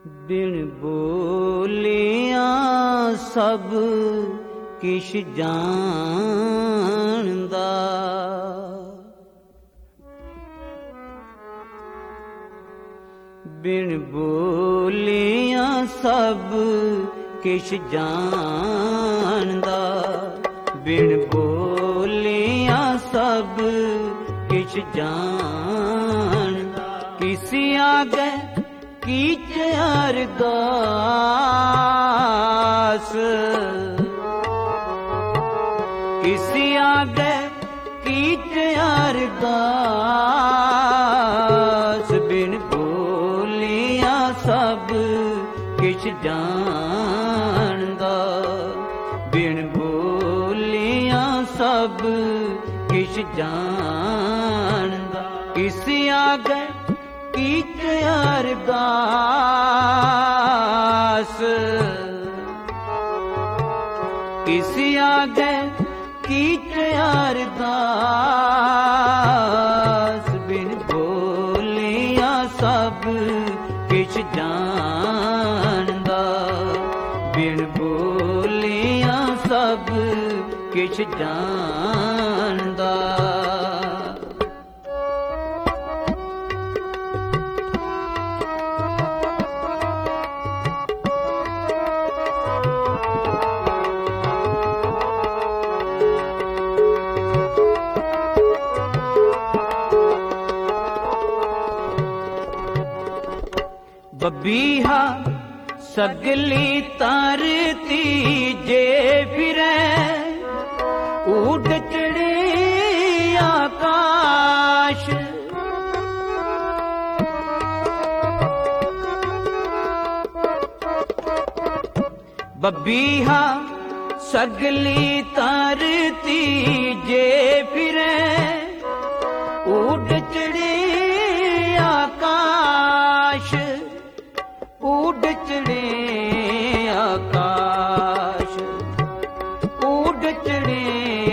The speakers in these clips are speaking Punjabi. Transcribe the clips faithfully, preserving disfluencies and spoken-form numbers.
ਬਿਨ ਬੋਲਿਆਂ ਸਭ ਕਿਛ ਜਾਣਦਾ, ਬਿਨ ਬੋਲਿਆਂ ਸਭ ਕਿਛ ਜਾਣਦਾ, ਬਿਨ ਬੋਲਿਆਂ ਸਭ ਕਿਛ ਜਾਣਦਾ। ਕਿਸੀ ਆਗੇ ਕੀਚੇ ਅਰਦਾਸ, ਕਿਸੀ ਆਗੇ ਕੀਚੇ ਅਰਦਾਸ, ਬਿਨ ਬੋਲਿਆਂ ਸਭ ਕਿਛ ਜਾਣਦਾ, ਬਿਨ ਬੋਲਿਆਂ ਸਭ ਕਿਛ ਜਾਣਦਾ। ਕਿਸੀ ਆਗੇ ਕੀਚੇ ਅਰਦਾਸ, ਕਿਸੀ ਆਗੇ ਕੀਚੇ ਅਰਦਾਸ, ਬਿਨ ਬੋਲਿਆਂ ਸਭ ਕਿਛ ਜਾਣਦਾ, ਬਿਨ ਬੋਲਿਆਂ ਸਭ ਕਿਛ ਜਾਣਦਾ। ਬਬੀਹਾ ਸਗਲੀ ਧਰਤੀ ਜੇ ਫਿਰੈ, ਊਡ ਚੜ੍ਹੇ ਆਕਾਸ਼, ਬਬੀਹਾ ਸਗਲੀ ਧਰਤੀ ਜੇ ਫਿਰੈ, ਊਡ ਚੜ੍ਹੇ ਆਕਾਸ਼, ਊਡ ਚੜ੍ਹੇ ਆਕਾਸ਼, ਊਡ ਚੜ੍ਹੇ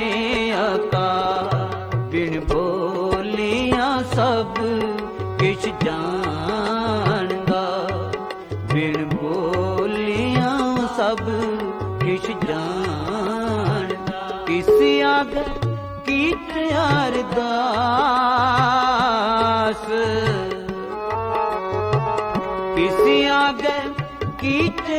ਆਕਾਸ਼। ਬਿਨ ਬੋਲਿਆਂ ਸਭ ਕਿਛ ਜਾਣਦਾ, ਬਿਨ ਬੋਲਿਆਂ ਸਭ ਕਿਛ ਜਾਣਦਾ। ਕਿਸੀ ਆਗੇ ਕੀਚੇ ਅਰਦਾਸ, ਕਿਸੀ ਆਗੇ ਕੀਚੇ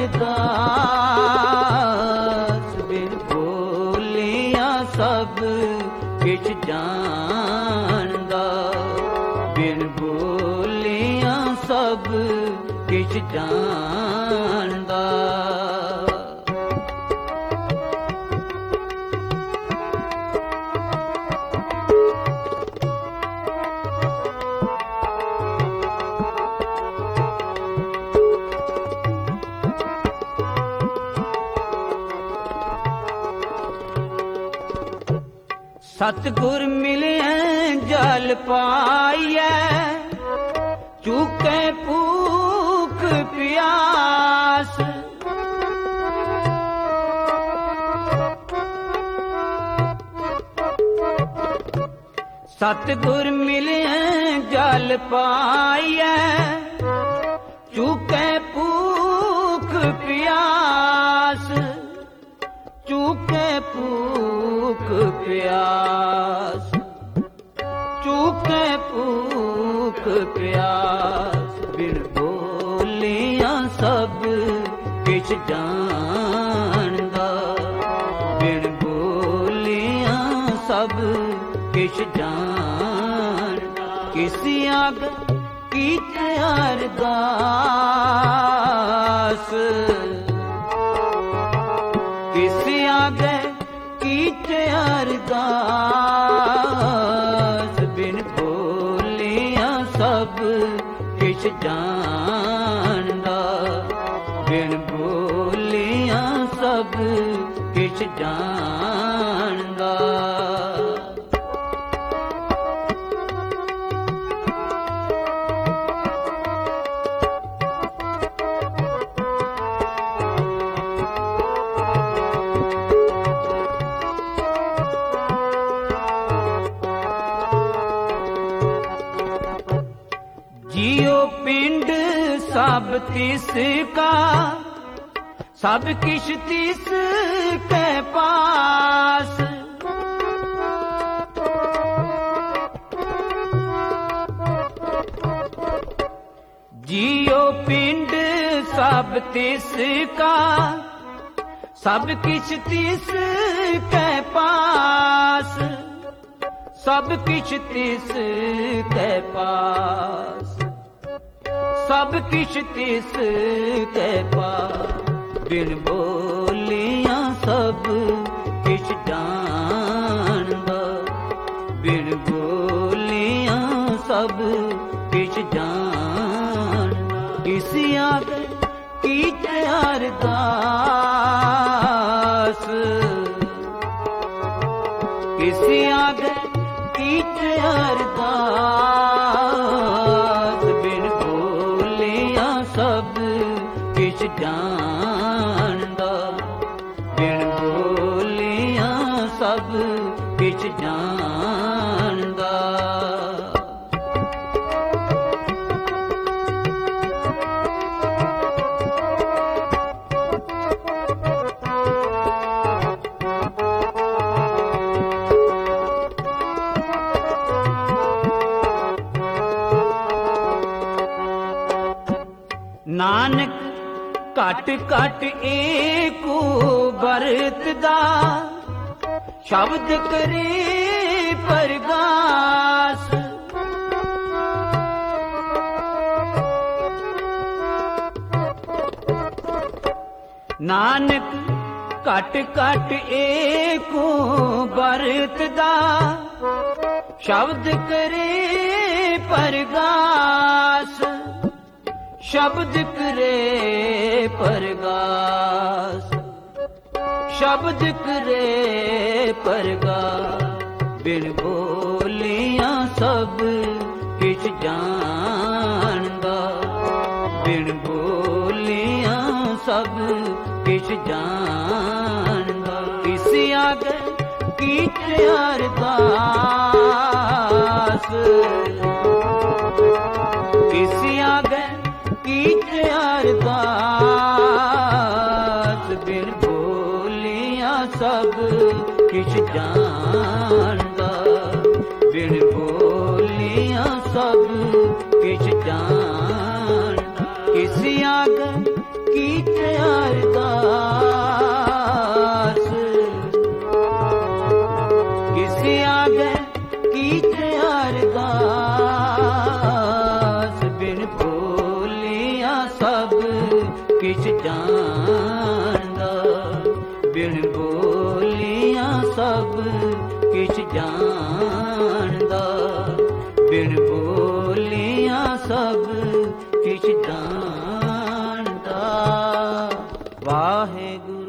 ਅਰਦਾਸ, ਬਿਨ ਬੋਲਿਆਂ ਸਭ ਕਿਛ ਜਾਣਦਾ, ਬਿਨ ਬੋਲਿਆਂ ਸਭ ਕਿਛ ਜਾਣਦਾ। ਸਤਿਗੁਰ ਮਿਲਿਐ ਜਲ ਪਾਈਐ, ਚੁਕੇ ਭੂਖ ਪਿਆਸ, ਸਤਿਗੁਰ ਮਿਲਿਐ ਜਲ ਪਾਈਐ, ਚੁਕੇ ਭੂਖ ਪਿਆਸ, ਚੁਕੇ ਭੂਖ ਪਿਆਸ, ਚੁਕੇ ਭੂਖ ਪਿਆਸ। ਬਿਨ ਬੋਲਿਆਂ ਸਭ ਕਿਛ ਜਾਣਦਾ, ਬਿਨ ਬੋਲਿਆਂ ਸਭ ਕਿਛ ਜਾਣਦਾ। ਕਿਸੀ ਆਗੇ ਕੀਚੇ ਅਰਦਾਸ, ਕਿਸੀ ਆਗੇ ਕੀਚੇ ਅਰਦਾਸ, ਬਿਨ ਬੋਲਿਆਂ ਸਭ ਕਿਛ ਜਾਣਦਾ, ਬਿਨ ਬੋਲਿਆਂ ਸਭ ਕਿਛ ਜਾਣਦਾ। ਜੀਉ पिंड सब तिस का, सब किछ तिस के पास। जियो पिंड सब तिस का, सब किछ तिस के पास, सब किछ तिस के पास, सब किछ तिस के पास। बिन बोलियां सब किछ जानदा, बिन बोलियां सब किछ जानदा। किस आगे कीते अरदास, किस आगे कीते अरदास। बिन बोलियां सब किछ जानदा, बिन बोलियां सब किछ जानदा। नानक घट घट एको बरतदा, शब्द करे परगास। नानक घट घट एको बरतदा, शब्द करे परगास। शब्द करे परगास, शब्द करे परगास। बिन बोलियां सब किछ जानदा, बिन बोलियां सब किछ जानदा। किस आगे कीते अरदास, किस आगे कीते अरदास। बिन बोलियां सब किछ जानदा, बिन बोलियां सब किछ जानदा। किस आगे कीते अरदास, किस आगे कीते अरदास। बिन बोलियां सब किछ जानदा, बिन बोलियां सब किछ जानदा, बिन बोलियां सब किछ जानदा। वाहेगुरु।